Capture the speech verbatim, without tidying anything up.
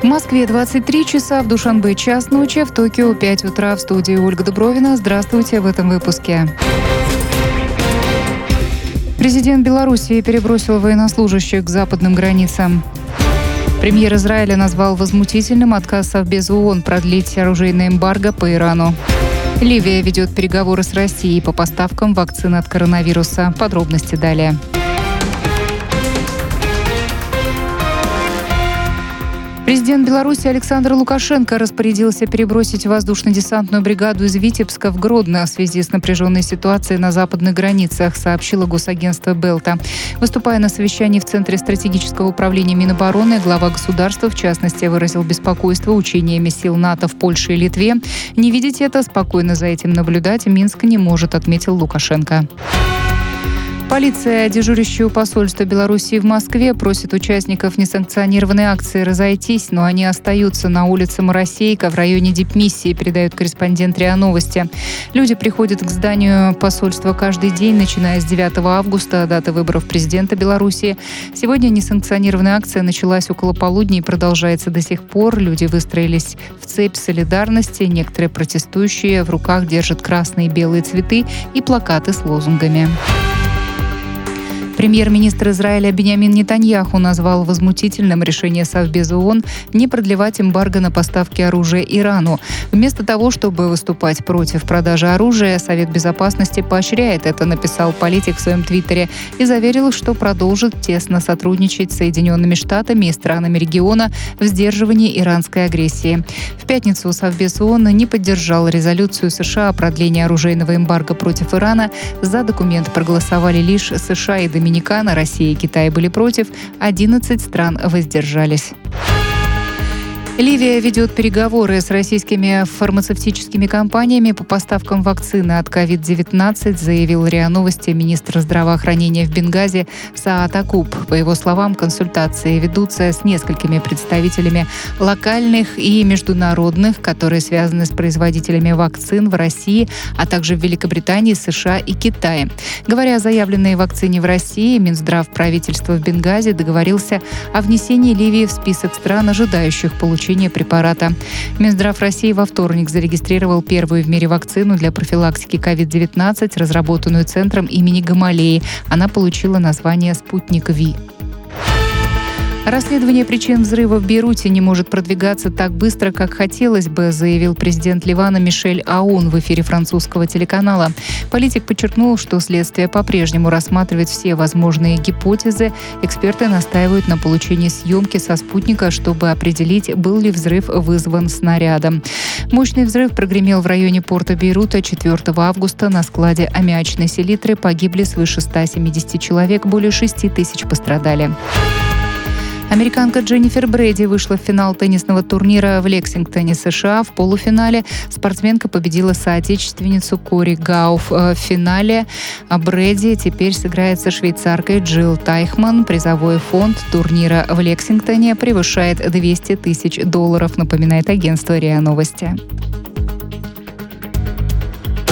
В Москве двадцать три часа, в Душанбе час ночи, в Токио пять утра. В студии Ольга Дубровина. Здравствуйте в этом выпуске. Президент Белоруссии перебросил военнослужащих к западным границам. Премьер Израиля назвал возмутительным отказ Совбеза ООН продлить оружейное эмбарго по Ирану. Ливия ведет переговоры с Россией по поставкам вакцин от коронавируса. Подробности далее. Президент Беларуси Александр Лукашенко распорядился перебросить воздушно-десантную бригаду из Витебска в Гродно в связи с напряженной ситуацией на западных границах, сообщило госагентство Белта. Выступая на совещании в Центре стратегического управления Минобороны, глава государства, в частности, выразил беспокойство учениями сил НАТО в Польше и Литве. Не видеть это, спокойно за этим наблюдать Минск не может, отметил Лукашенко. Полиция, дежурящая у посольства Белоруссии в Москве, просит участников несанкционированной акции разойтись, но они остаются на улице Моросейка в районе дипмиссии, передает корреспондент РИА Новости. Люди приходят к зданию посольства каждый день, начиная с девятого августа, даты выборов президента Белоруссии. Сегодня несанкционированная акция началась около полудня и продолжается до сих пор. Люди выстроились в цепь солидарности. Некоторые протестующие в руках держат красные и белые цветы и плакаты с лозунгами. Премьер-министр Израиля Биньямин Нетаньяху назвал возмутительным решение Совбеза ООН не продлевать эмбарго на поставки оружия Ирану. Вместо того, чтобы выступать против продажи оружия, Совет Безопасности поощряет это, написал политик в своем твиттере и заверил, что продолжит тесно сотрудничать с Соединенными Штатами и странами региона в сдерживании иранской агрессии. В пятницу Совбез ООН не поддержал резолюцию США о продлении оружейного эмбарго против Ирана. За документ проголосовали лишь США и Доминикана. Россия и Китай были против, одиннадцать стран воздержались. Ливия ведет переговоры с российскими фармацевтическими компаниями по поставкам вакцины от ковид девятнадцать, заявил РИА Новости министр здравоохранения в Бенгази Саад Акуб. По его словам, консультации ведутся с несколькими представителями локальных и международных, которые связаны с производителями вакцин в России, а также в Великобритании, США и Китае. Говоря о заявленной вакцине в России, Минздрав правительства в Бенгази договорился о внесении Ливии в список стран, ожидающих получения препарата. Минздрав России во вторник зарегистрировал первую в мире вакцину для профилактики ковид девятнадцать, разработанную Центром имени Гамалеи. Она получила название «Спутник Ви». Расследование причин взрыва в Бейруте не может продвигаться так быстро, как хотелось бы, заявил президент Ливана Мишель Аун в эфире французского телеканала. Политик подчеркнул, что следствие по-прежнему рассматривает все возможные гипотезы. Эксперты настаивают на получении съемки со спутника, чтобы определить, был ли взрыв вызван снарядом. Мощный взрыв прогремел в районе порта Бейрута четвёртого августа. На складе аммиачной селитры погибли свыше ста семидесяти человек, более шести тысяч пострадали. Американка Дженнифер Брэди вышла в финал теннисного турнира в Лексингтоне, США. В полуфинале спортсменка победила соотечественницу Кори Гауф. В финале Брэди теперь сыграет со швейцаркой Джилл Тайхман. Призовой фонд турнира в Лексингтоне превышает двести тысяч долларов, напоминает агентство РИА Новости.